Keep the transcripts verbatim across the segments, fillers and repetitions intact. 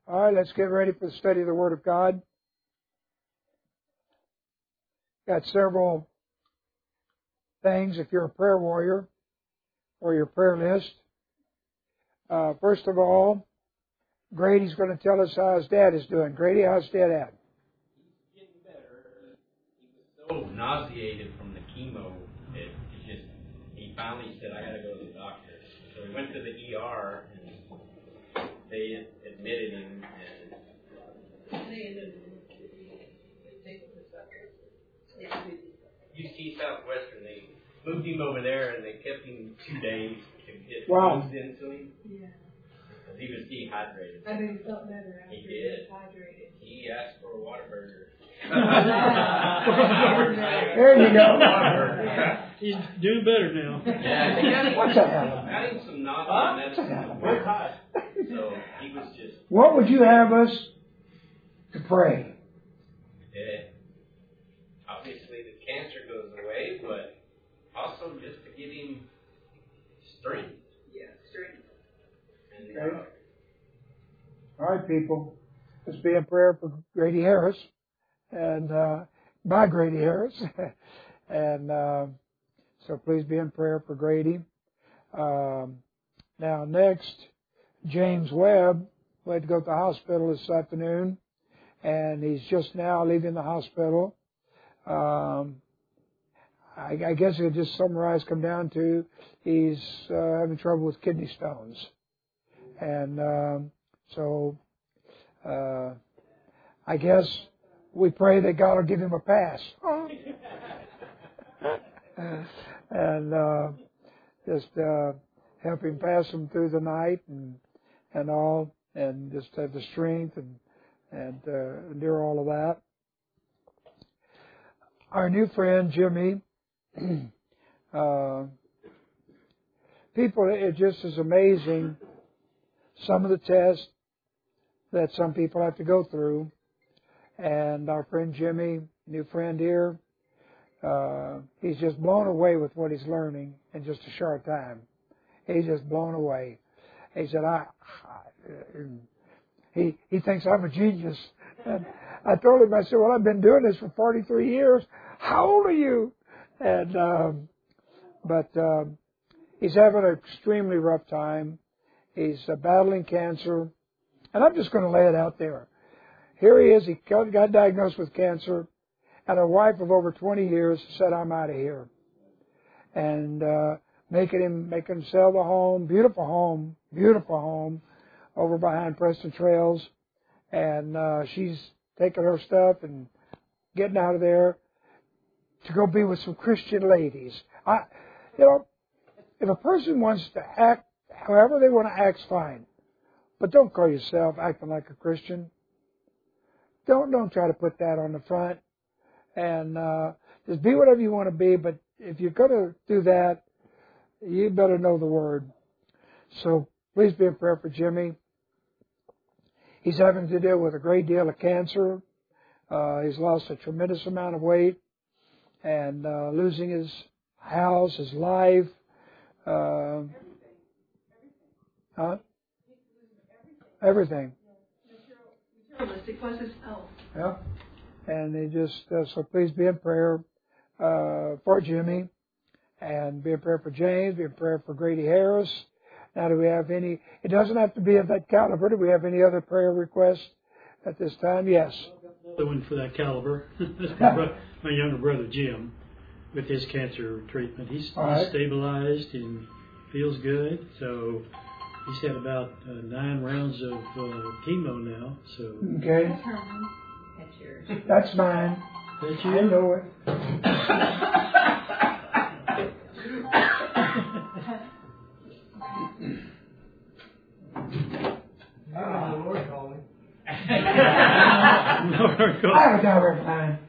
All right, let's get ready for the study of the Word of God. Got several things if you're a prayer warrior or your prayer list. Uh, first of all, Grady's going to tell us how his dad is doing. Grady, how's Dad at? He's getting better. He was so nauseated from the chemo. It, it just, he finally said, I got to go to the doctor. So we went to the E R and they admitted him. And U C Southwestern, they moved him over there and they kept him two days to get wow. fluids into him. Yeah. Because he was dehydrated. I know he felt better after he he did. was dehydrated. He asked for a Whataburger. There you go. Whataburger. He's doing better now. Yeah, they got him, What's that, Alan? got him some nausea medicine. We're hot. So he was just. What would you have us to pray? Yeah. Obviously, the cancer goes away, but also just to give him strength. Yeah, strength. And, Okay. uh, All right, people. Let's be in prayer for Grady Harris and uh, by Grady Harris. and uh, so please be in prayer for Grady. Um, now, next, James Webb, who had to go to the hospital this afternoon, and he's just now leaving the hospital. Um, I, I guess it'll just summarize, come down to he's uh, having trouble with kidney stones. And um, so uh, I guess we pray that God will give him a pass. and uh, just uh, help him pass him through the night and and all, and just have the strength and, and uh, endure all of that. Our new friend, Jimmy, uh, people, it just is amazing some of the tests that some people have to go through. And our friend Jimmy, new friend here, uh, he's just blown away with what he's learning in just a short time. He's just blown away. He said, I, I he, he thinks I'm a genius. And I told him, I said, well, I've been doing this for forty-three years. How old are you? And, um, but, um, he's having an extremely rough time. He's uh, battling cancer. And I'm just going to lay it out there. Here he is. He got, got diagnosed with cancer. And a wife of over twenty years said, I'm out of here. And, uh, making him, making him sell the home, beautiful home, beautiful home over behind Preston Trails. And, uh, she's taking her stuff and getting out of there to go be with some Christian ladies. I, you know, if a person wants to act however they want to act, fine. But don't call yourself acting like a Christian. Don't don't try to put that on the front. And uh, just be whatever you want to be. But if you're going to do that, you better know the Word. So please be in prayer for Jimmy. He's having to deal with a great deal of cancer. Uh, he's lost a tremendous amount of weight and uh, losing his house, his life. Uh, huh? Everything. Materialistic plus his health. Yeah. And they just, uh, so please be in prayer uh, for Jimmy, and be in prayer for James, be in prayer for Grady Harris. Now, do we have any, it doesn't have to be of that caliber. Do we have any other prayer requests at this time? Yes. Another one for that caliber. That's my, bro- my younger brother, Jim, with his cancer treatment. He's, he's right. stabilized and feels good. So he's had about uh, nine rounds of uh, chemo now. So Okay. That's Herman. That's yours. That's mine. That's I you. know it. the Lord called me. I have a dollar fine.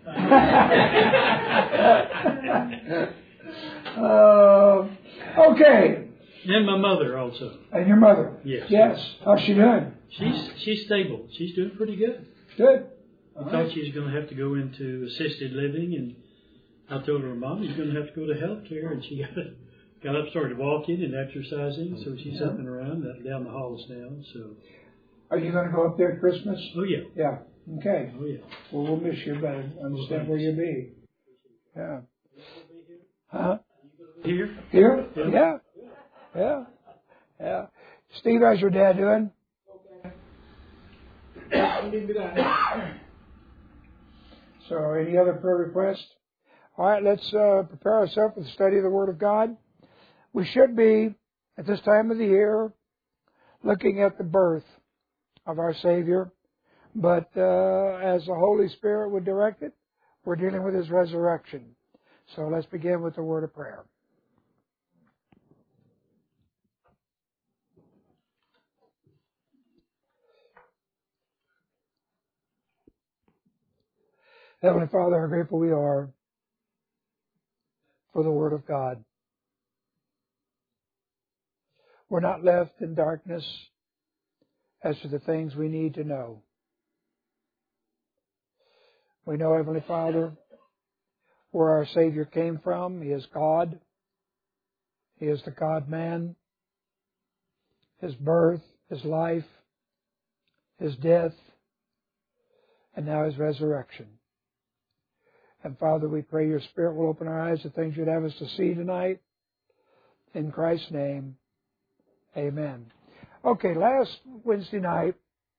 uh, okay. And my mother also. And your mother? Yes. Yes. How's she doing? She's she's stable. She's doing pretty good. Good. I thought she was going to have to go into assisted living, and I told her mom she's going to have to go to health care, and she got, got up, started walking and exercising, so she's Yeah. up and around down the halls now. So Are you going to go up there at Christmas? Oh, yeah. Yeah. Okay. Oh, yeah. Well, we'll miss you, but I understand where you'll be. Yeah. Huh? Here? Here? Yeah. Yeah. Yeah. Yeah. Steve, how's your dad doing? So, any other prayer requests? All right, let's uh, prepare ourselves for the study of the Word of God. We should be, at this time of the year, looking at the birth of our Savior. But uh, as the Holy Spirit would direct it, we're dealing with His resurrection. So let's begin with the word of prayer. Heavenly Father, how grateful we are for the Word of God. We're not left in darkness as to the things we need to know. We know, Heavenly Father, where our Savior came from. He is God. He is the God-man. His birth, His life, His death, and now His resurrection. And Father, we pray Your Spirit will open our eyes to things You'd have us to see tonight. In Christ's name, amen. Okay, last Wednesday night,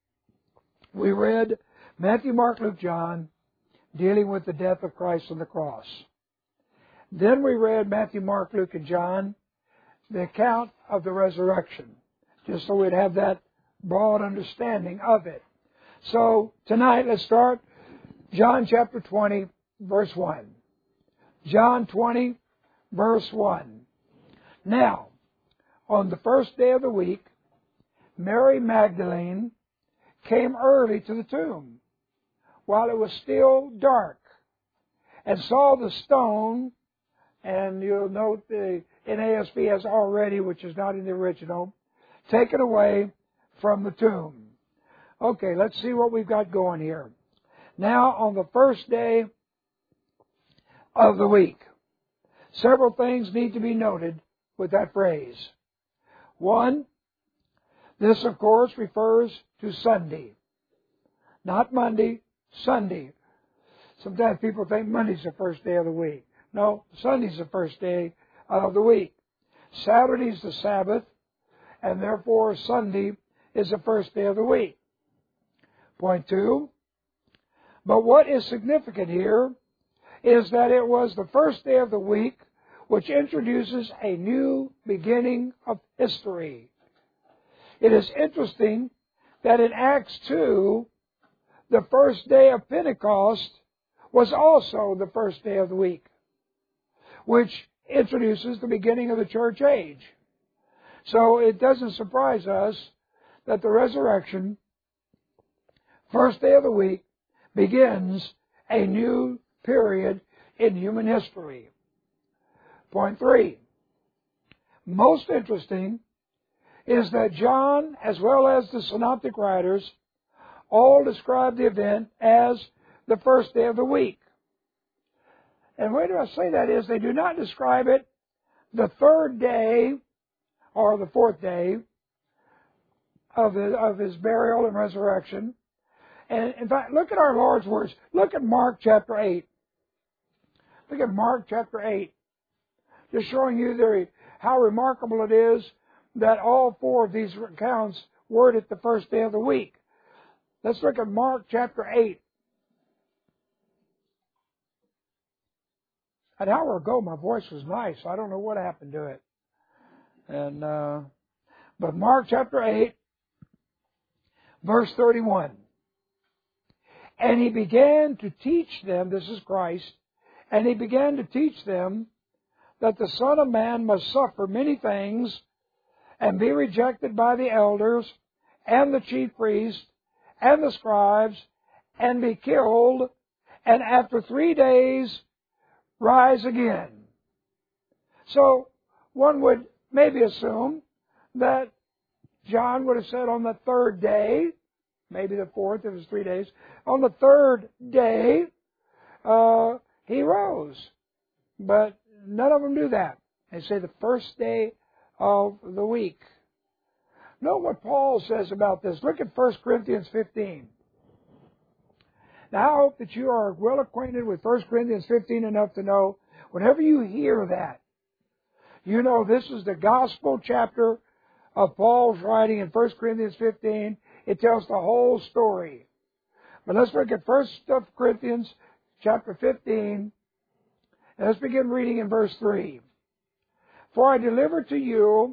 we read Matthew, Mark, Luke, John, dealing with the death of Christ on the cross. Then we read Matthew, Mark, Luke, and John, the account of the resurrection, just so we'd have that broad understanding of it. So tonight, let's start John chapter twenty, verse one. John twenty, verse one. Now, on the first day of the week, Mary Magdalene came early to the tomb while it was still dark and saw the stone, and you'll note the N A S B has already, which is not in the original, taken away from the tomb. Okay, let's see what we've got going here. Now, on the first day of the week, several things need to be noted with that phrase. One, this, of course, refers to Sunday. Not Monday, Sunday. Sometimes people think Monday's the first day of the week. No, Sunday's the first day of the week. Saturday's the Sabbath, and therefore Sunday is the first day of the week. Point two, but what is significant here is that it was the first day of the week which introduces a new beginning of history. It is interesting that in Acts two, the first day of Pentecost was also the first day of the week, which introduces the beginning of the church age. So it doesn't surprise us that the resurrection, first day of the week, begins a new period in human history. Point three. Most interesting is that John, as well as the synoptic writers, all describe the event as the first day of the week. And the way I say that is they do not describe it the third day or the fourth day of his, of his burial and resurrection. And in fact, look at our Lord's words. Look at Mark chapter eight. Look at Mark chapter eight. Just showing you the, how remarkable it is that all four of these accounts word it the first day of the week. Let's look at Mark chapter eight. An hour ago, my voice was nice. I don't know what happened to it. And uh, but Mark chapter eight, verse thirty-one. And he began to teach them, this is Christ, and he began to teach them that the Son of Man must suffer many things and be rejected by the elders and the chief priests and the scribes and be killed, and after three days rise again. So one would maybe assume that John would have said on the third day, maybe the fourth, it was three days, on the third day uh, he rose. But none of them do that. They say the first day of the week. Note what Paul says about this. Look at First Corinthians fifteen. Now, I hope that you are well acquainted with First Corinthians fifteen enough to know whenever you hear that, you know this is the gospel chapter of Paul's writing in First Corinthians fifteen. It tells the whole story. But let's look at First Corinthians chapter fifteen. And let's begin reading in verse three. For I delivered to you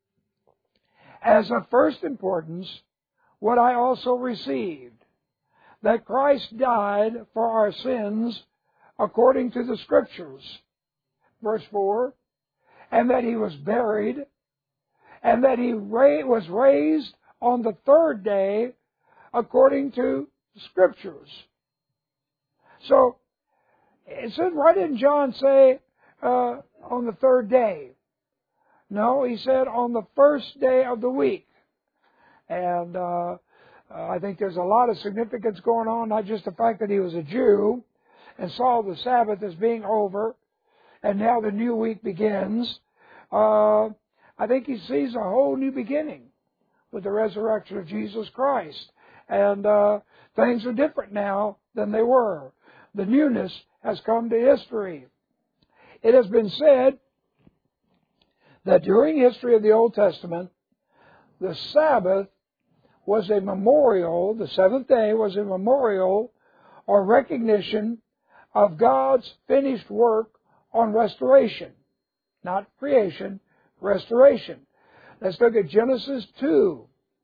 as of first importance what I also received, that Christ died for our sins according to the Scriptures. Verse four. And that He was buried, and that He ra- was raised on the third day according to the Scriptures. So, it said, why didn't John say uh, on the third day? No, he said on the first day of the week. And uh, I think there's a lot of significance going on, not just the fact that he was a Jew and saw the Sabbath as being over, and now the new week begins. Uh, I think he sees a whole new beginning with the resurrection of Jesus Christ. And uh, things are different now than they were. The newness has come to history. It has been said that during history of the Old Testament, the Sabbath was a memorial, the seventh day was a memorial or recognition of God's finished work on restoration. Not creation, restoration. Let's look at Genesis two.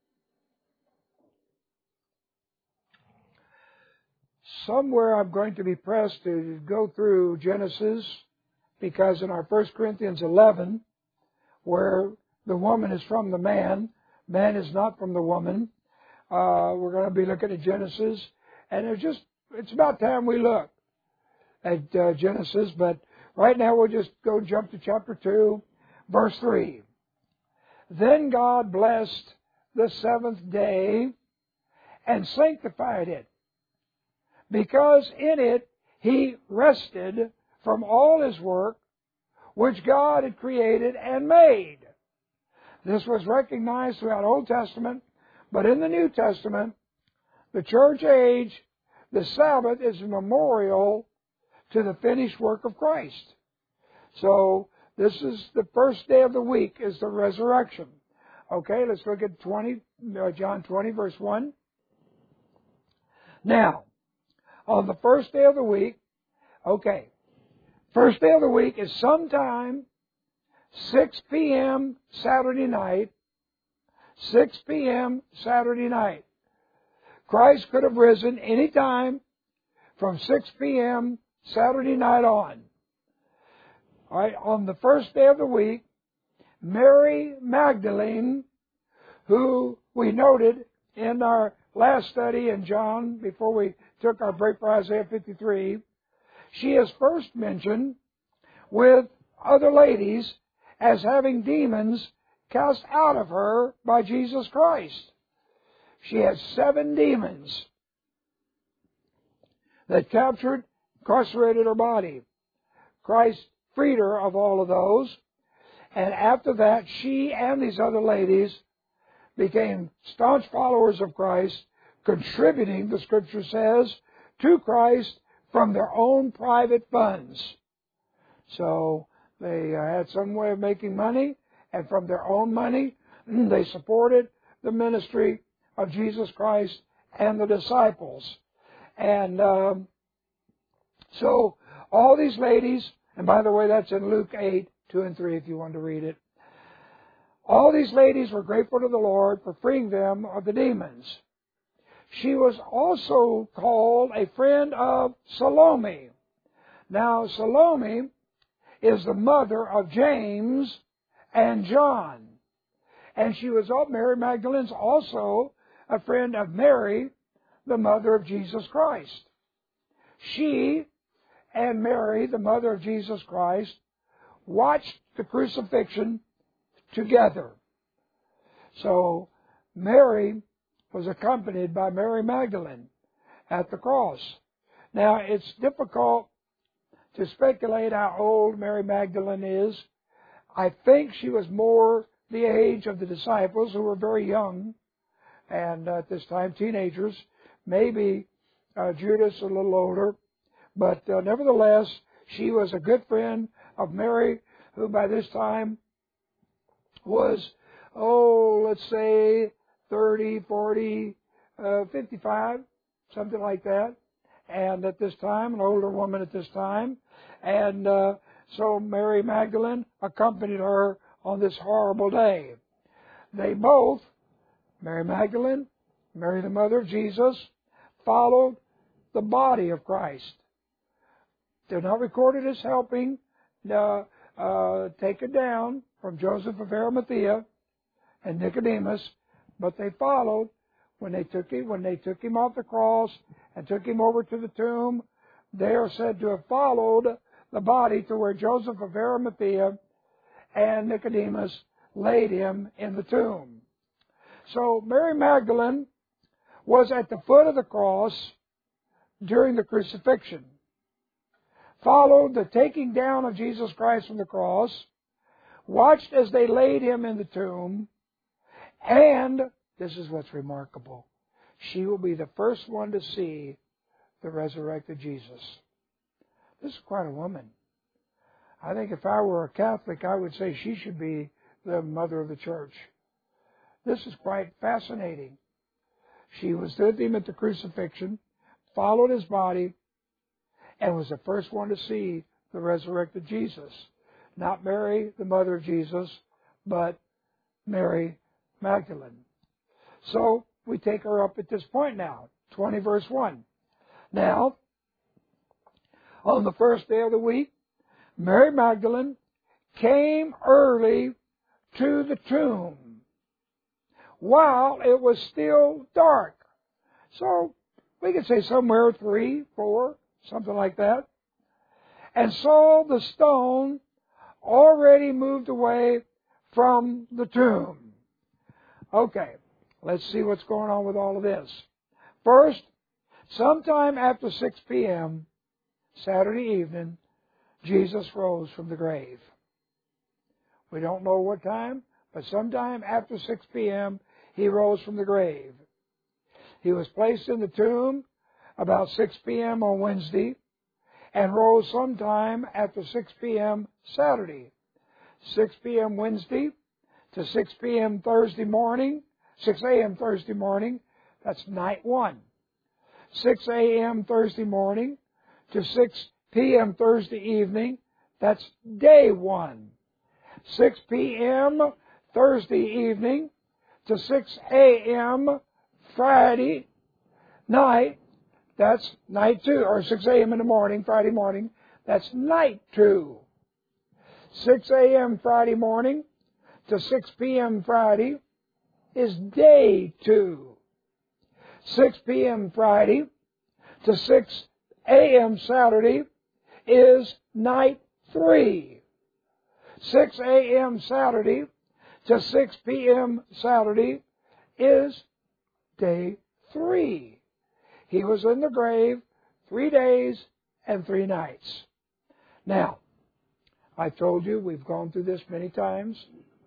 Somewhere I'm going to be pressed to go through Genesis, because in our First Corinthians eleven, where the woman is from the man, man is not from the woman, uh, we're going to be looking at Genesis, and it's just, it's about time we look at uh, Genesis, but right now we'll just go jump to chapter two, verse three. Then God blessed the seventh day and sanctified it, because in it He rested from all His work which God had created and made. This was recognized throughout Old Testament, but in the New Testament, the church age, the Sabbath is a memorial to the finished work of Christ. So, this is the first day of the week, is the resurrection. Okay, let's look at twenty, uh, John twenty, verse one. Now, on the first day of the week, okay, first day of the week is sometime six p.m. Saturday night, six p.m. Saturday night. Christ could have risen any time from six p.m. Saturday night on. All right, on the first day of the week, Mary Magdalene, who we noted in our last study in John, before we took our break for Isaiah fifty-three, she is first mentioned with other ladies as having demons cast out of her by Jesus Christ. She had seven demons that captured, incarcerated her body. Christ freed her of all of those, and after that, she and these other ladies became staunch followers of Christ, contributing, the Scripture says, to Christ from their own private funds. So they uh, had some way of making money, and from their own money, they supported the ministry of Jesus Christ and the disciples. And um, so all these ladies, and by the way, that's in Luke eight, two and three if you want to read it. All these ladies were grateful to the Lord for freeing them of the demons. She was also called a friend of Salome. Now, Salome is the mother of James and John. And she was, Mary Magdalene's also a friend of Mary, the mother of Jesus Christ. She and Mary, the mother of Jesus Christ, watched the crucifixion together. So, Mary was accompanied by Mary Magdalene at the cross. Now, it's difficult to speculate how old Mary Magdalene is. I think she was more the age of the disciples, who were very young, and at this time teenagers, maybe uh, Judas a little older, but uh, nevertheless, she was a good friend of Mary, who by this time was, oh, let's say thirty, forty, uh, fifty-five, something like that. And at this time, an older woman at this time. And uh, so Mary Magdalene accompanied her on this horrible day. They both, Mary Magdalene, Mary the mother of Jesus, followed the body of Christ. They're not recorded as helping uh, uh, take it down from Joseph of Arimathea and Nicodemus, but they followed when they took him when they took him off the cross and took him over to the tomb. They are said to have followed the body to where Joseph of Arimathea and Nicodemus laid him in the tomb. So Mary Magdalene was at the foot of the cross during the crucifixion, followed the taking down of Jesus Christ from the cross, watched as they laid him in the tomb, and this is what's remarkable, she will be the first one to see the resurrected Jesus. This is quite a woman. I think if I were a Catholic, I would say she should be the mother of the church. This is quite fascinating. She was with him at the crucifixion, followed his body, and was the first one to see the resurrected Jesus. Not Mary, the mother of Jesus, but Mary Magdalene. So we take her up at this point now, twenty verse one. Now, on the first day of the week, Mary Magdalene came early to the tomb while it was still dark. So we could say somewhere three, four, something like that. And saw the stone already moved away from the tomb. Okay, let's see what's going on with all of this. First, sometime after six p.m., Saturday evening, Jesus rose from the grave. We don't know what time, but sometime after six p.m., he rose from the grave. He was placed in the tomb about six p.m. on Wednesday and rose sometime after six p.m. Saturday. six p.m. Wednesday to six p.m. Thursday morning, six a.m. Thursday morning, that's night one. six a.m. Thursday morning to six p.m. Thursday evening, that's day one. six p.m. Thursday evening to six a.m. Friday night, that's night two, or six a.m. in the morning, Friday morning, that's night two. six a.m. Friday morning to six p.m. Friday is day two. six p.m. Friday to six a.m. Saturday is night three. six a.m. Saturday to six p.m. Saturday is day three. He was in the grave three days and three nights. Now, I told you, we've gone through this many times.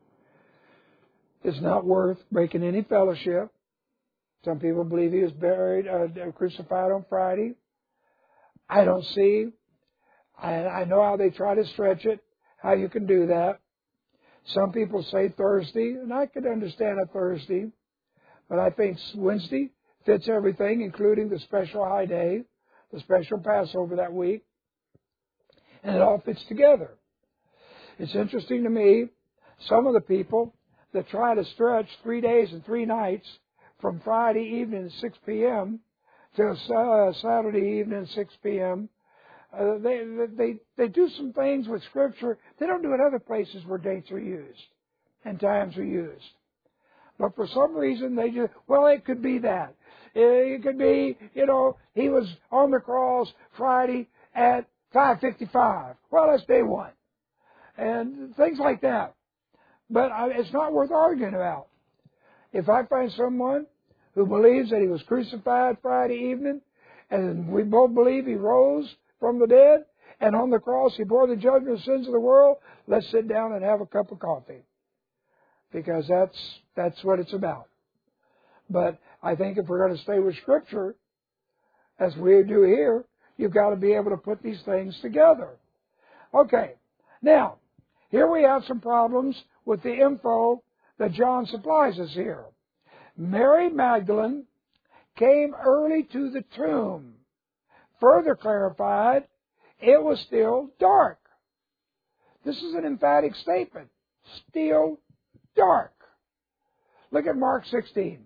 It's not worth breaking any fellowship. Some people believe he was buried, uh, crucified on Friday. I don't see. I, I know how they try to stretch it, how you can do that. Some people say Thursday, and I could understand a Thursday, but I think Wednesday fits everything, including the special high day, the special Passover that week, and it all fits together. It's interesting to me, some of the people that try to stretch three days and three nights from Friday evening at six p.m. to uh, Saturday evening at six p.m., uh, they, they, they do some things with Scripture they don't do at other places where dates are used and times are used. But for some reason, they just, well, it could be that. It could be, you know, he was on the cross Friday at five fifty-five. Well, that's day one. And things like that. But I, it's not worth arguing about. If I find someone who believes that he was crucified Friday evening, and we both believe he rose from the dead, and on the cross he bore the judgment of the sins of the world, let's sit down and have a cup of coffee. because that's that's what it's about. But I think if we're going to stay with Scripture, as we do here, you've got to be able to put these things together. Okay, now, here we have some problems with the info that John supplies us here. Mary Magdalene came early to the tomb. Further clarified, it was still dark. This is an emphatic statement. Still dark. Look at Mark sixteen.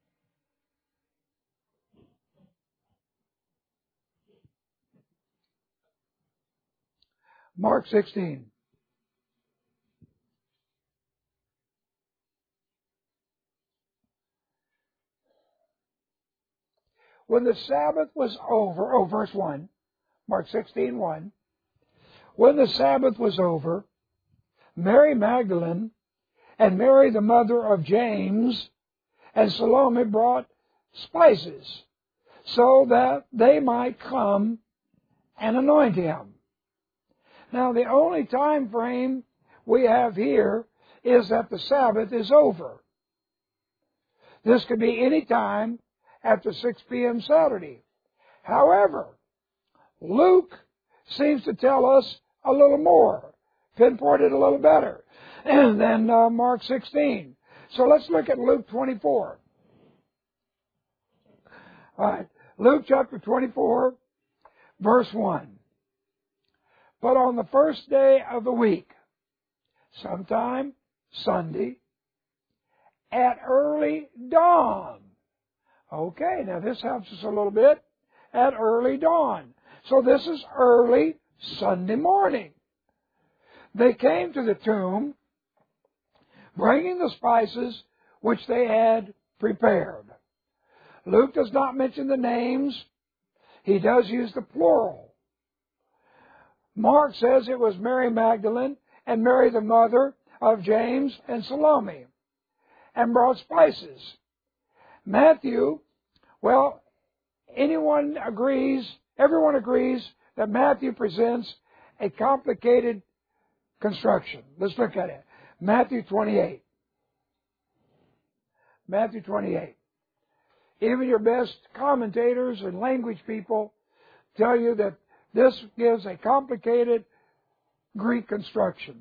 Mark sixteen. When the Sabbath was over, oh, verse one, Mark sixteen, one. When the Sabbath was over, Mary Magdalene and Mary the mother of James and Salome brought spices so that they might come and anoint him. Now, the only time frame we have here is that the Sabbath is over. This could be any time after six p.m. Saturday. However, Luke seems to tell us a little more, pinpoint it a little better than uh, Mark sixteen. So let's look at Luke twenty-four. All right, Luke chapter twenty-four, verse one. But on the first day of the week, sometime Sunday, at early dawn. Okay, now this helps us a little bit. At early dawn. So this is early Sunday morning. They came to the tomb, bringing the spices which they had prepared. Luke does not mention the names. He does use the plural. Mark says it was Mary Magdalene and Mary the mother of James and Salome, and brought spices. Matthew, well, anyone agrees, everyone agrees that Matthew presents a complicated construction. Let's look at it. Matthew twenty-eight. Matthew twenty-eight. Even your best commentators and language people tell you that this gives a complicated Greek construction.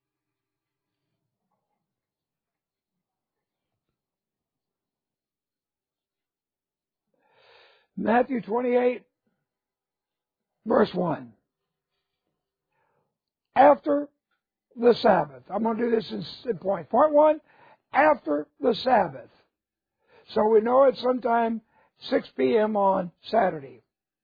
Matthew twenty-eight, verse one. After the Sabbath. I'm going to do this in point. Point one, after the Sabbath. So we know it's sometime six p.m. on Saturday.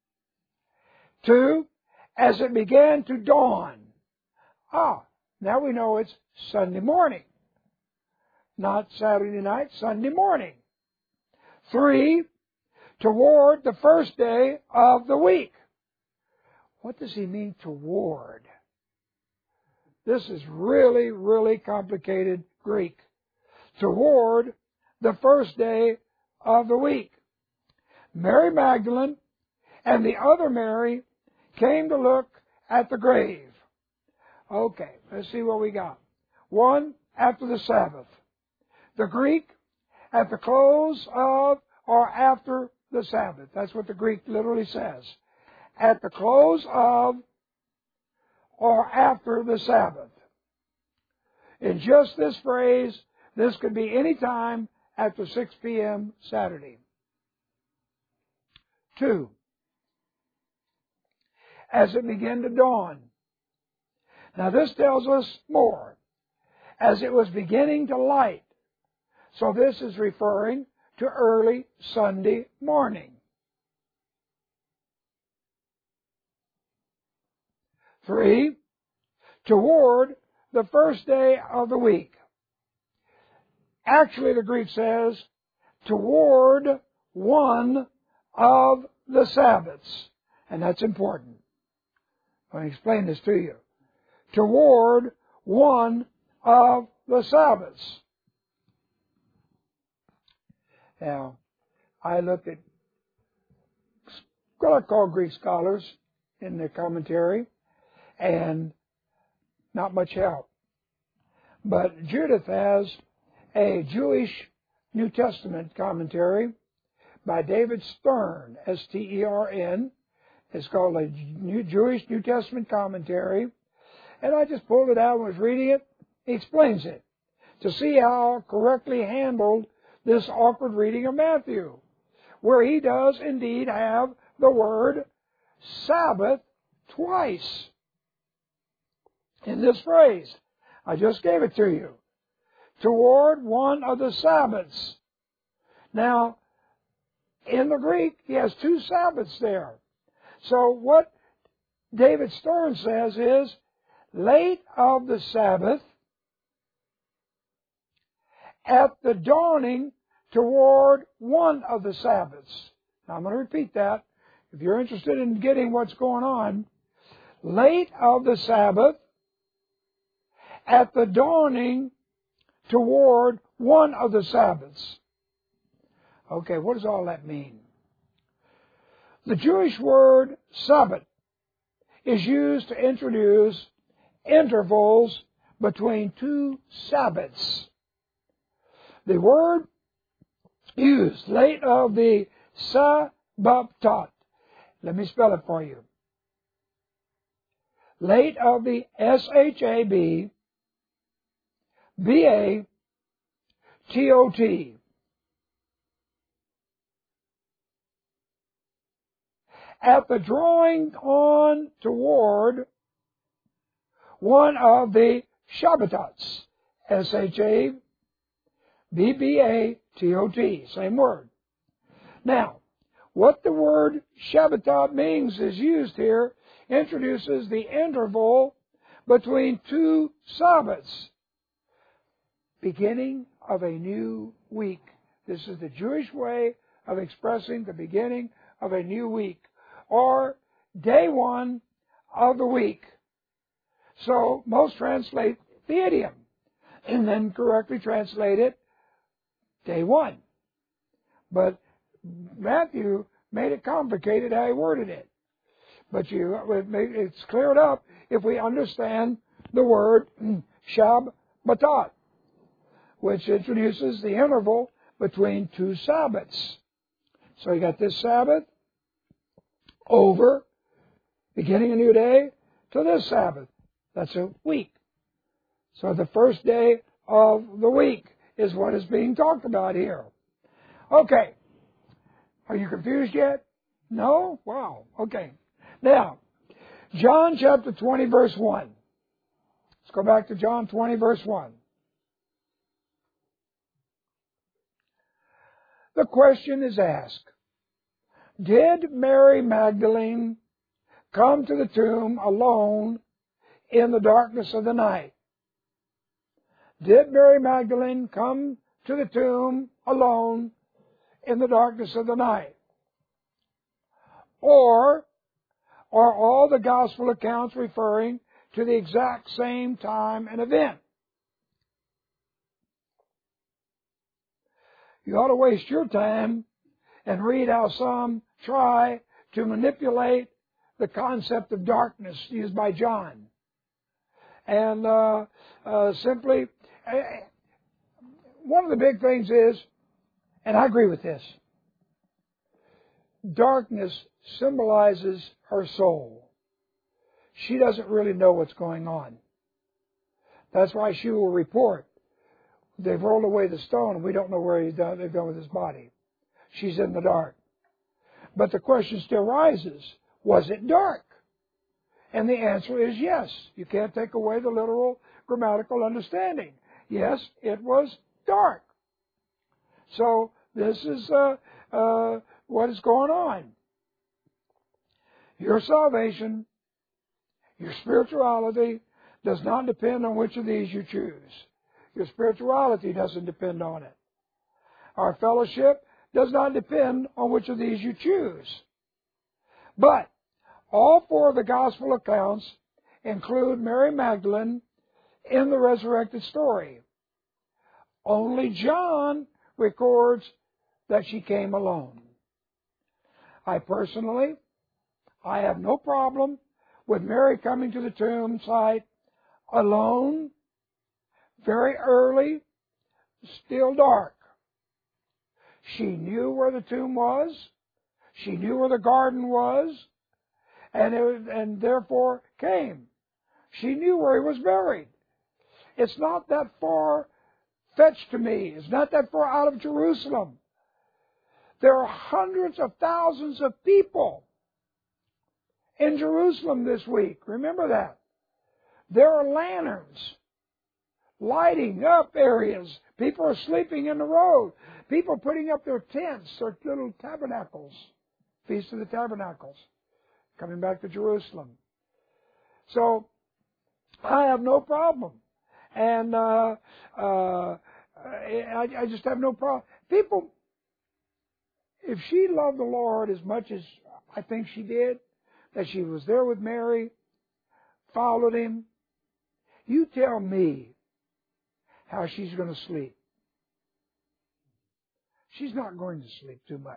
Two, as it began to dawn. Ah, now we know it's Sunday morning. Not Saturday night, Sunday morning. Three, toward the first day of the week. What does he mean, toward? This is really, really complicated Greek. Toward the first day of the week. Mary Magdalene and the other Mary came to look at the grave. Okay, let's see what we got. One, after the Sabbath. The Greek, at the close of or after the Sabbath. That's what the Greek literally says. At the close of or after the Sabbath. In just this phrase, this could be any time after six p.m. Saturday. Two, as it began to dawn. Now this tells us more. As it was beginning to light. So this is referring to early Sunday morning. Three, toward the first day of the week. Actually, the Greek says, toward one of the Sabbaths. And that's important. Let me explain this to you. Toward one of the Sabbaths. Now, I looked at what I call Greek scholars in the commentary, and not much help. But Judith has a Jewish New Testament commentary by David Stern, S T E R N. It's called a New Jewish New Testament commentary. And I just pulled it out and was reading it. He explains it to see how correctly handled this awkward reading of Matthew, where he does indeed have the word Sabbath twice in this phrase. I just gave it to you. Toward one of the Sabbaths. Now, in the Greek, he has two Sabbaths there. So what David Stern says is, late of the Sabbath, at the dawning toward one of the Sabbaths. Now I'm going to repeat that. If you're interested in getting what's going on, late of the Sabbath, at the dawning toward one of the Sabbaths. Okay, what does all that mean? The Jewish word Sabbath is used to introduce intervals between two Sabbaths. The word used late of the Sabbatot. Let me spell it for you. Late of the S H A B B A T O T. At the drawing on toward one of the Shabbatots. S H A B B A T O T. Same word. Now, what the word Shabbatot means is used here introduces the interval between two Sabbaths. Beginning of a new week. This is the Jewish way of expressing the beginning of a new week. Or day one of the week. So most translate the idiom and then correctly translate it day one. But Matthew made it complicated how he worded it. But you, it's cleared up if we understand the word Shabbatot, which introduces the interval between two Sabbaths. So you got this Sabbath over, beginning a new day, to this Sabbath. That's a week. So the first day of the week is what is being talked about here. Okay. Are you confused yet? No? Wow. Okay. Now, John chapter twenty, verse one. Let's go back to John twenty, verse one. The question is asked, did Mary Magdalene come to the tomb alone in the darkness of the night? Did Mary Magdalene come to the tomb alone in the darkness of the night? Or are all the gospel accounts referring to the exact same time and event? You ought to waste your time and read how some try to manipulate the concept of darkness used by John. And uh, uh, simply, uh, one of the big things is, and I agree with this, darkness symbolizes her soul. She doesn't really know what's going on. That's why she will report, they've rolled away the stone and we don't know where he's done, they've done with his body. She's in the dark. But the question still rises, was it dark? And the answer is yes. You can't take away the literal grammatical understanding. Yes, it was dark. So this is uh, uh, what is going on. Your salvation, your spirituality does not depend on which of these you choose. Your spirituality doesn't depend on it. Our fellowship does not depend on which of these you choose. But all four of the gospel accounts include Mary Magdalene in the resurrected story. Only John records that she came alone. I personally, I have no problem with Mary coming to the tomb site alone, very early, still dark. She knew where the tomb was. She knew where the garden was. And, it, and therefore came. She knew where he was buried. It's not that far fetched to me. It's not that far out of Jerusalem. There are hundreds of thousands of people in Jerusalem this week. Remember that. There are lanterns lighting up areas. People are sleeping in the road. People putting up their tents, their little tabernacles. Feast of the Tabernacles. Coming back to Jerusalem. So, I have no problem. And uh, uh, I, I just have no problem. People, if she loved the Lord as much as I think she did, that she was there with Mary, followed him, you tell me how she's going to sleep. She's not going to sleep too much.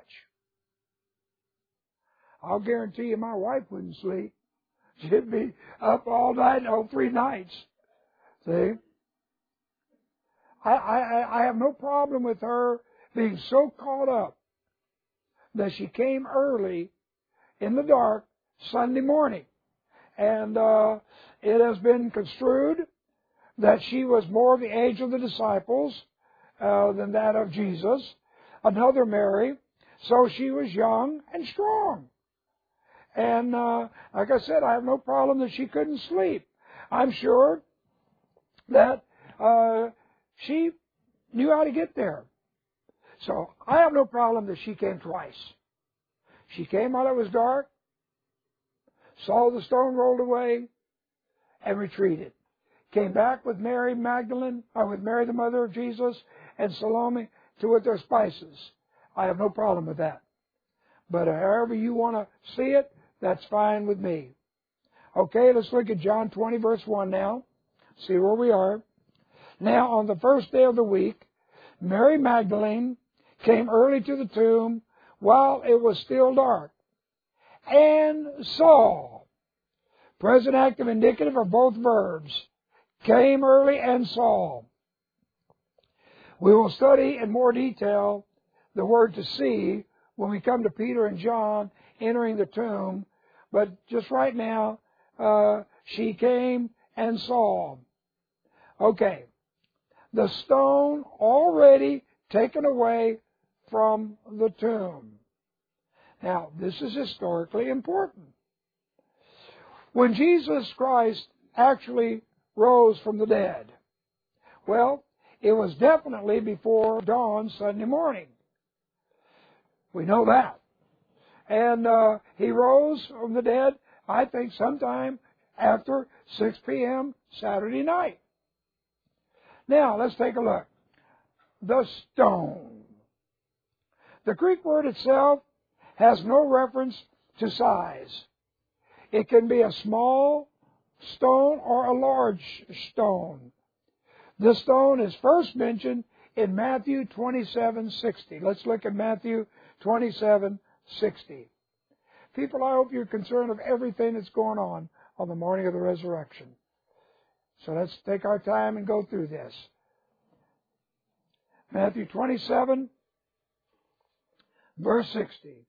I'll guarantee you my wife wouldn't sleep. She'd be up all night, all three nights. See? I, I, I have no problem with her being so caught up that she came early in the dark Sunday morning. And uh, it has been construed that she was more of the age of the disciples uh, than that of Jesus, another Mary. So she was young and strong. And uh, like I said, I have no problem that she couldn't sleep. I'm sure that uh, she knew how to get there. So I have no problem that she came twice. She came while it was dark, saw the stone rolled away, and retreated. Came back with Mary Magdalene, or with Mary the mother of Jesus, and Salome to with their spices. I have no problem with that. But however you want to see it, that's fine with me. Okay, let's look at John twenty, verse one now. See where we are. Now, on the first day of the week, Mary Magdalene came early to the tomb while it was still dark, and saw. Present active indicative of both verbs. Came early and saw. We will study in more detail the word to see when we come to Peter and John entering the tomb. But just right now, uh, she came and saw. Okay. The stone already taken away from the tomb. Now, this is historically important. When Jesus Christ actually rose from the dead, well, it was definitely before dawn Sunday morning. We know that. And uh, he rose from the dead, I think, sometime after six p.m. Saturday night. Now, let's take a look. The stone. The Greek word itself has no reference to size. It can be a small stone or a large stone. The stone is first mentioned in Matthew twenty-seven sixty. Let's look at Matthew twenty-seven sixty. People, I hope you're concerned of everything that's going on on the morning of the resurrection. So let's take our time and go through this. Matthew twenty-seven, verse sixty.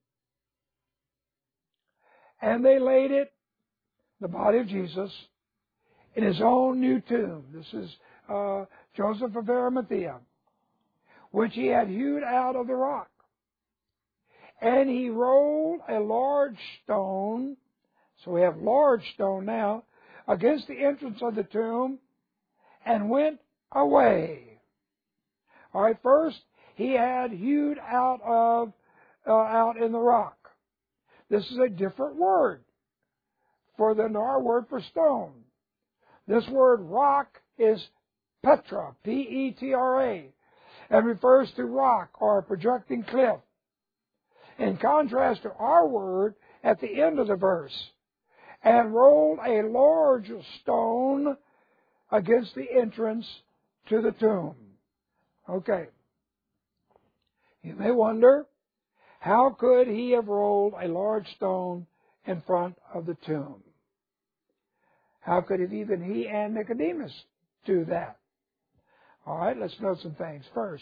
And they laid it, the body of Jesus, in his own new tomb. This is uh, Joseph of Arimathea, which he had hewed out of the rock. And he rolled a large stone, so we have large stone now, against the entrance of the tomb, and went away. All right, first, he had hewed out of, uh, out in the rock. This is a different word for than our word for stone. This word rock is Petra, P E T R A, and refers to rock or a projecting cliff. In contrast to our word at the end of the verse, and rolled a large stone against the entrance to the tomb. Okay. You may wonder, how could he have rolled a large stone in front of the tomb? How could even he and Nicodemus do that? All right, let's note some things. First,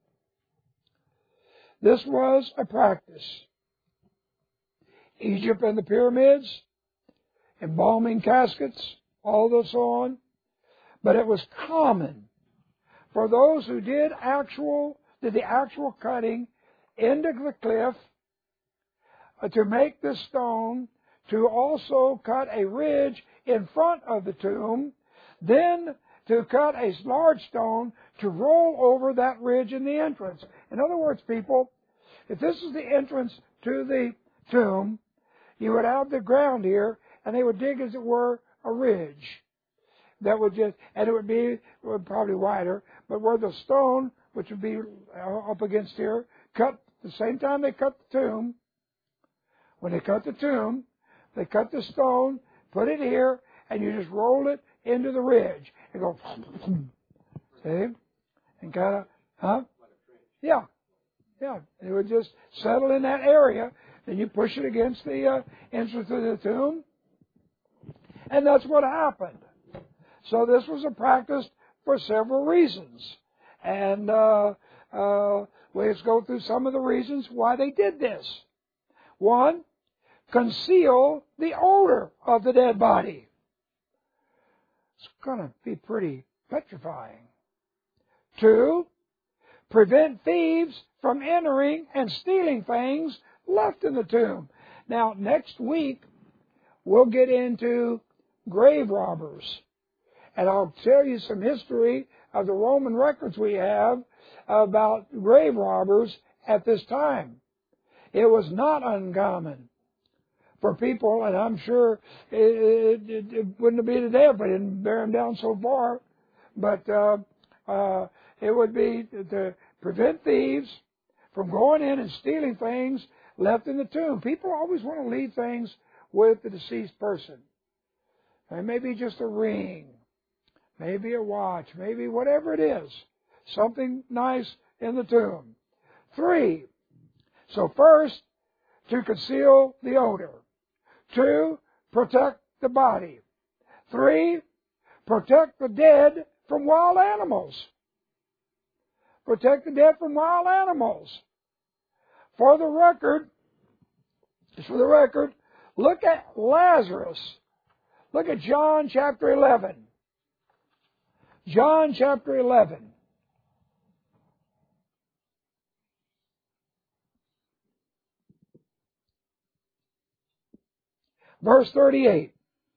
this was a practice. Egypt and the pyramids, embalming caskets, all this on. But it was common for those who did actual, did the actual cutting into the cliff uh, to make this stone, to also cut a ridge in front of the tomb, then to cut a large stone to roll over that ridge in the entrance. In other words, people, if this is the entrance to the tomb, you would have the ground here, and they would dig, as it were, a ridge. That would just, and it would be would probably wider, but where the stone, which would be up against here, cut the same time they cut the tomb. When they cut the tomb, they cut the stone, put it here, and you just roll it into the ridge. It goes, see? And kind of, huh? Yeah. Yeah. It would just settle in that area. Then you push it against the uh, entrance of the tomb. And that's what happened. So this was a practice for several reasons. And uh, uh, let's go through some of the reasons why they did this. One, conceal the odor of the dead body. It's going to be pretty petrifying. Two, prevent thieves from entering and stealing things left in the tomb. Now, next week, we'll get into grave robbers. And I'll tell you some history of the Roman records we have about grave robbers at this time. It was not uncommon for people, and I'm sure it, it, it wouldn't be today if I didn't bear them down so far, but uh, uh, it would be to prevent thieves from going in and stealing things left in the tomb. People always want to leave things with the deceased person. It may be just a ring, maybe a watch, maybe whatever it is, something nice in the tomb. Three, so first, to conceal the odor. Two, protect the body. Three, protect the dead from wild animals. Protect the dead from wild animals. For the record, just for the record, look at Lazarus. Look at John chapter eleven. John chapter eleven. Verse thirty-eight.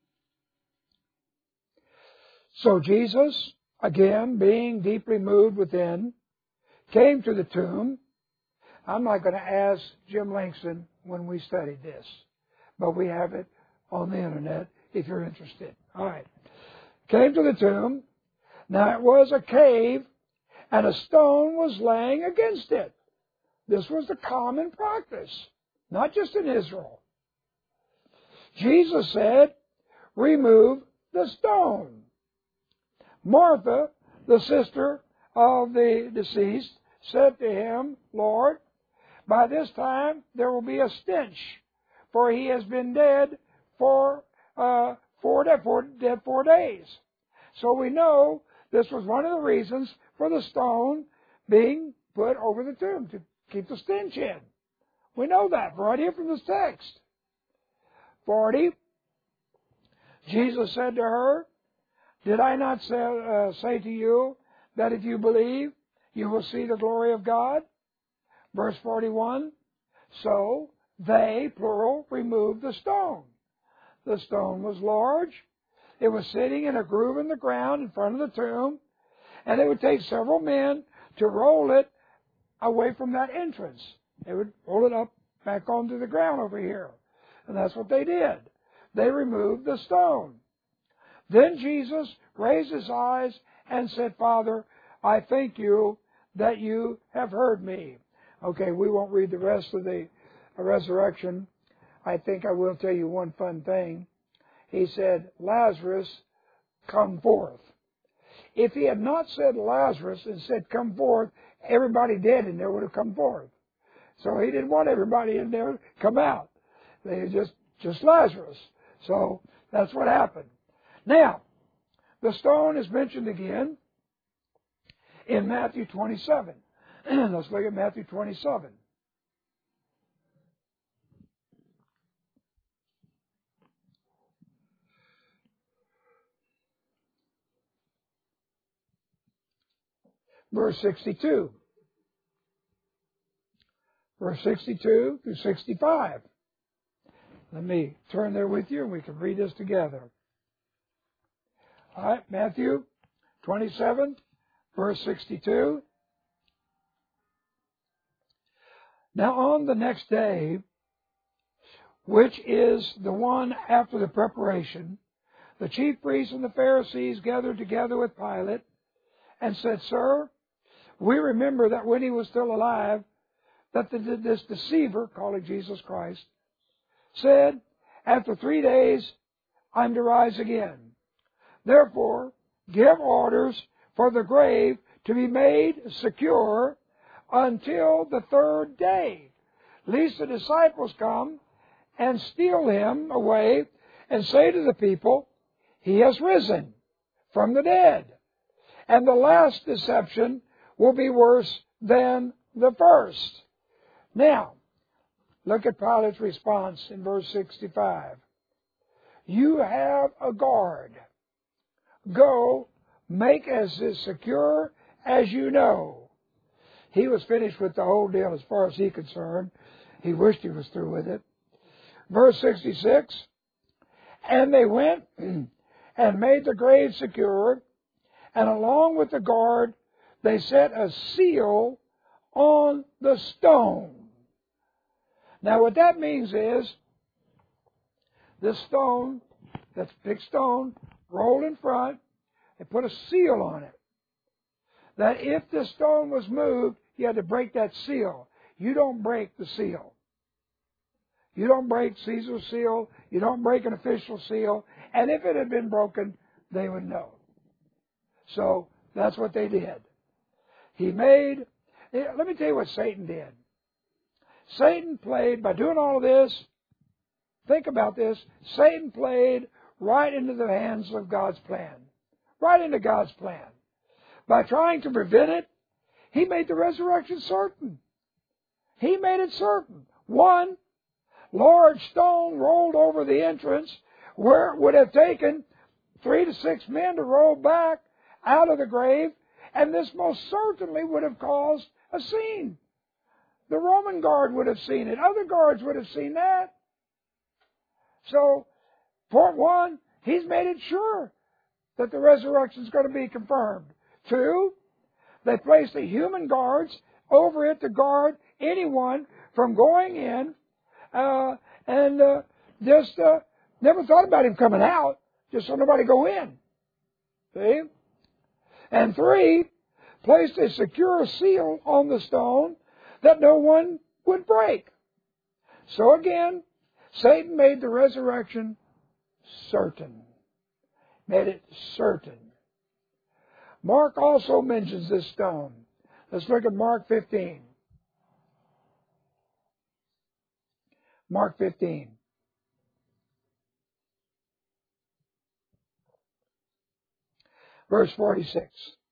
So Jesus, again, being deeply moved within, came to the tomb. I'm not going to ask Jim Langston when we studied this, but we have it on the internet if you're interested. All right. Came to the tomb. Now it was a cave, and a stone was laying against it. This was the common practice, not just in Israel. Jesus said, remove the stone. Martha, the sister of the deceased, said to him, Lord, by this time there will be a stench, for he has been dead for uh, four, four, dead four days. So we know this was one of the reasons for the stone being put over the tomb, to keep the stench in. We know that right here from this text. forty, Jesus said to her, did I not say, uh, say to you that if you believe, you will see the glory of God? Verse forty-one, so they, plural, removed the stone. The stone was large. It was sitting in a groove in the ground in front of the tomb, and it would take several men to roll it away from that entrance. They would roll it up back onto the ground over here. And that's what they did. They removed the stone. Then Jesus raised his eyes and said, Father, I thank you that you have heard me. Okay, we won't read the rest of the resurrection. I think I will tell you one fun thing. He said, Lazarus, come forth. If he had not said Lazarus and said, come forth, everybody dead in there would have come forth. So he didn't want everybody in there to come out. They just, just Lazarus. So that's what happened. Now, the stone is mentioned again. in Matthew twenty-seven. Let's look at Matthew twenty-seven. Verse sixty-two. Verse sixty-two through sixty-five. Let me turn there with you and we can read this together. All right, Matthew twenty-seven, verse sixty-two. Now on the next day, which is the one after the preparation, the chief priests and the Pharisees gathered together with Pilate and said, Sir, we remember that when he was still alive, that the, this deceiver, calling Jesus Christ, said, after three days, I'm to rise again. Therefore, give orders for the grave to be made secure until the third day, lest the disciples come and steal him away and say to the people, he has risen from the dead. And the last deception will be worse than the first. Now, look at Pilate's response in verse sixty-five. You have a guard. Go, make as secure as you know. He was finished with the whole deal as far as he concerned. He wished he was through with it. Verse sixty-six. And they went and made the grave secure, and along with the guard, they set a seal on the stone. Now what that means is, this stone, that's a big stone, rolled in front, they put a seal on it. That if the stone was moved, you had to break that seal. You don't break the seal. You don't break Caesar's seal. You don't break an official seal. And if it had been broken, they would know. So that's what they did. He made, let me tell you what Satan did. Satan played, by doing all of this, think about this, Satan played right into the hands of God's plan. Right into God's plan. By trying to prevent it, he made the resurrection certain. He made it certain. One, large stone rolled over the entrance where it would have taken three to six men to roll back out of the grave, and this most certainly would have caused a scene. The Roman guard would have seen it. Other guards would have seen that. So, point one, he's made it sure that the resurrection is going to be confirmed. Two, they placed the human guards over it to guard anyone from going in, uh, and uh, just uh, never thought about him coming out, just so nobody go in. See? And three, placed a secure seal on the stone that no one would break. So again, Satan made the resurrection certain. Made it certain. Mark also mentions this stone. Let's look at Mark fifteen. Mark fifteen. Verse forty-six.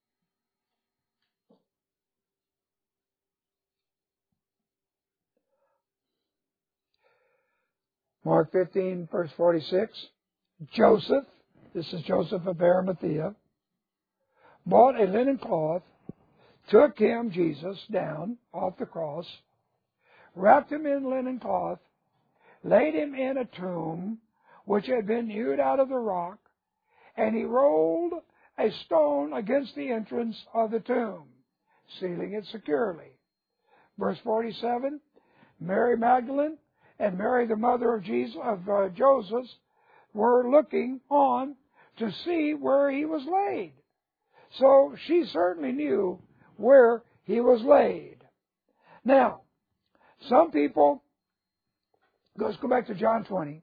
Mark fifteen, verse forty-six. Joseph, this is Joseph of Arimathea, bought a linen cloth, took him, Jesus, down off the cross, wrapped him in linen cloth, laid him in a tomb which had been hewed out of the rock, and he rolled a stone against the entrance of the tomb, sealing it securely. Verse forty-seven, Mary Magdalene and Mary, the mother of Jesus, of uh, Joseph, were looking on to see where he was laid. So she certainly knew where he was laid. Now, some people, let's go back to John twenty.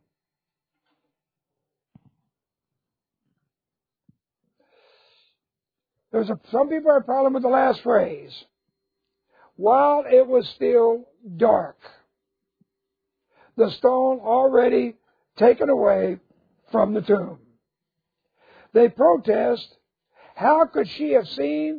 There's a, some people have a problem with the last phrase. While it was still dark, the stone already taken away from the tomb. They protest, how could she have seen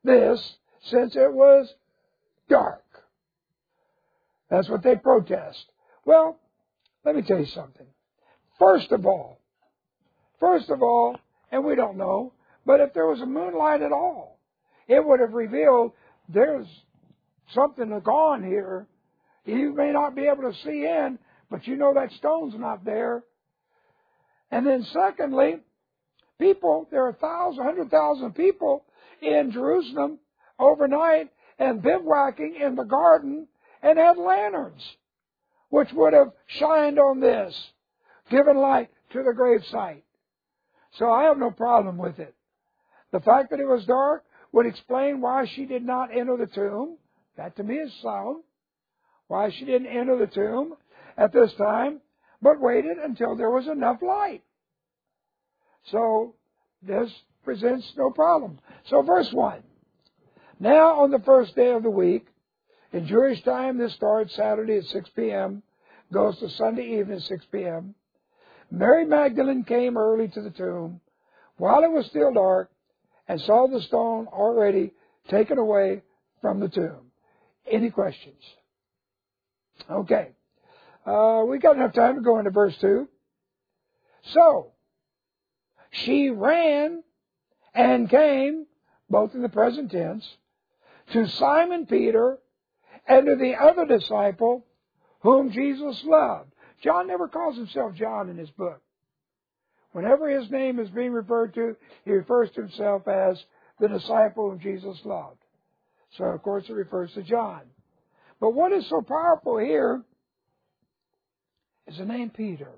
this since it was dark. That's what they protest. Well, let me tell you something. First of all, first of all, and we don't know, but if there was a moonlight at all, it would have revealed there's something gone here. You may not be able to see in, but you know that stone's not there. And then secondly, people, there are thousands, hundred thousand people in Jerusalem overnight and bivouacking in the garden and had lanterns, which would have shined on this, given light to the gravesite. So I have no problem with it. The fact that it was dark would explain why she did not enter the tomb. That to me is sound. Why she didn't enter the tomb at this time, but waited until there was enough light. So this presents no problem. So verse one. Now on the first day of the week, in Jewish time, this starts Saturday at six p.m., goes to Sunday evening at six p.m., Mary Magdalene came early to the tomb while it was still dark and saw the stone already taken away from the tomb. Any questions? Okay. Uh, we got enough time to go into verse two. So, she ran and came, both in the present tense, to Simon Peter and to the other disciple whom Jesus loved. John never calls himself John in his book. Whenever his name is being referred to, he refers to himself as the disciple whom Jesus loved. So, of course, it refers to John. But what is so powerful here is the name Peter.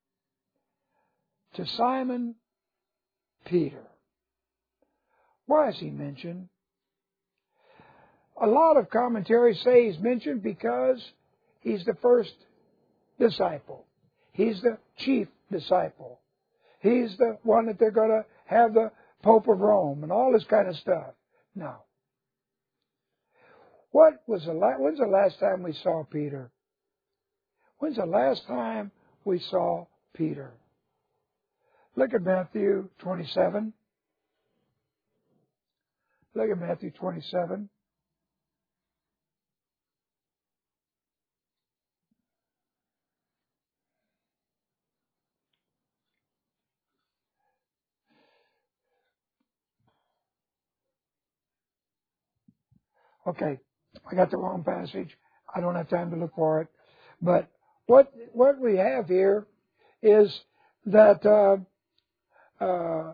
To Simon Peter. Why is he mentioned? A lot of commentaries say he's mentioned because he's the first disciple. He's the chief disciple. He's the one that they're going to have the Pope of Rome and all this kind of stuff. Now, what was the la- when's the last time we saw Peter? When's the last time we saw Peter? Look at Matthew twenty-seven. Look at Matthew twenty-seven. Okay, I got the wrong passage. I don't have time to look for it. But what what we have here is that uh, uh,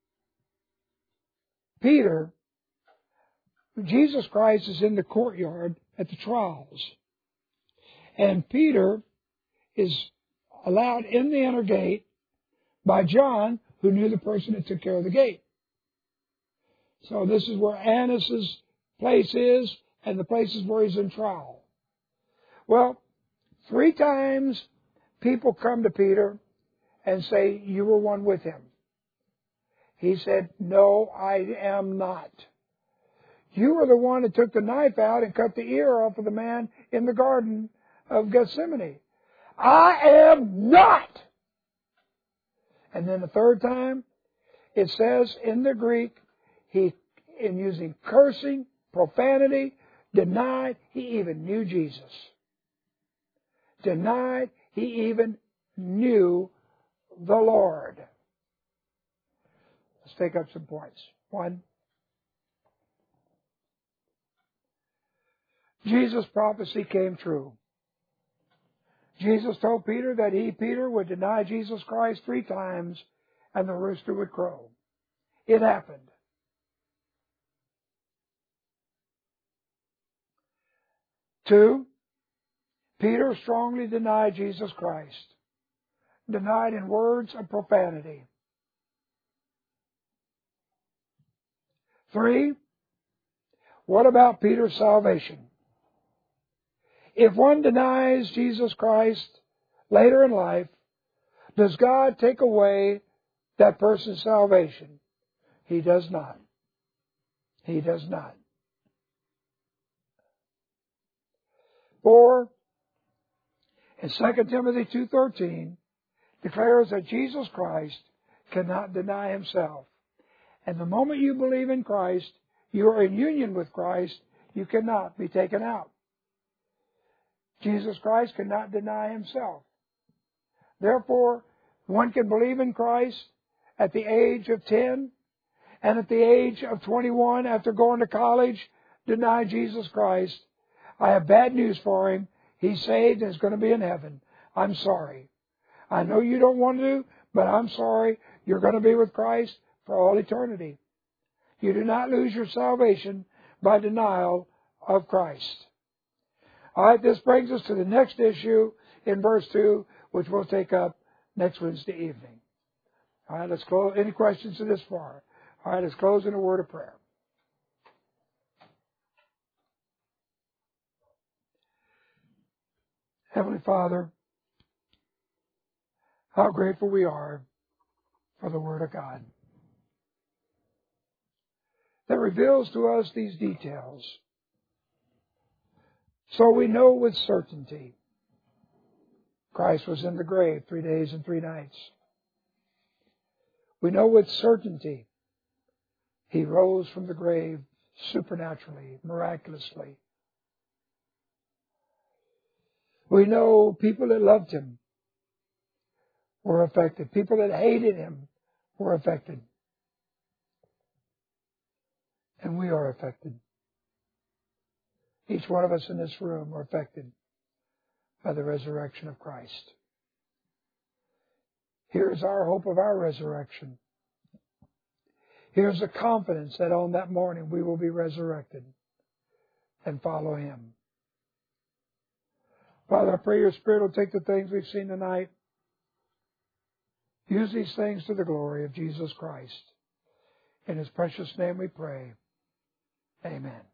Peter, Jesus Christ is in the courtyard at the trials. And Peter is allowed in the inner gate by John, who knew the person that took care of the gate. So this is where Annas' place is, and the place is where he's in trial. Well, three times people come to Peter and say, you were one with him. He said, no, I am not. You were the one that took the knife out and cut the ear off of the man in the Garden of Gethsemane. I am not. And then the third time, it says in the Greek, he, in using cursing, profanity, denied he even knew Jesus. Denied he even knew the Lord. Let's take up some points. One, Jesus' prophecy came true. Jesus told Peter that he, Peter, would deny Jesus Christ three times and the rooster would crow. It happened. Two, Peter strongly denied Jesus Christ. Denied in words of profanity. Three, what about Peter's salvation? If one denies Jesus Christ later in life, does God take away that person's salvation? He does not. He does not. Four, in Second Timothy two thirteen, declares that Jesus Christ cannot deny himself. And the moment you believe in Christ, you are in union with Christ, you cannot be taken out. Jesus Christ cannot deny himself. Therefore, one can believe in Christ at the age of ten and at the age of twenty-one after going to college, deny Jesus Christ. I have bad news for him. He's saved and is going to be in heaven. I'm sorry. I know you don't want to, but I'm sorry. You're going to be with Christ for all eternity. You do not lose your salvation by denial of Christ. All right, this brings us to the next issue in verse two, which we'll take up next Wednesday evening. All right, let's close. Any questions to this far? All right, let's close in a word of prayer. Heavenly Father, how grateful we are for the Word of God that reveals to us these details, so we know with certainty Christ was in the grave three days and three nights. We know with certainty He rose from the grave supernaturally, miraculously. We know people that loved Him were affected. People that hated Him were affected. And we are affected. Each one of us in this room are affected by the resurrection of Christ. Here's our hope of our resurrection. Here's the confidence that on that morning we will be resurrected and follow Him. Father, I pray your Spirit will take the things we've seen tonight. Use these things to the glory of Jesus Christ. In His precious name we pray. Amen.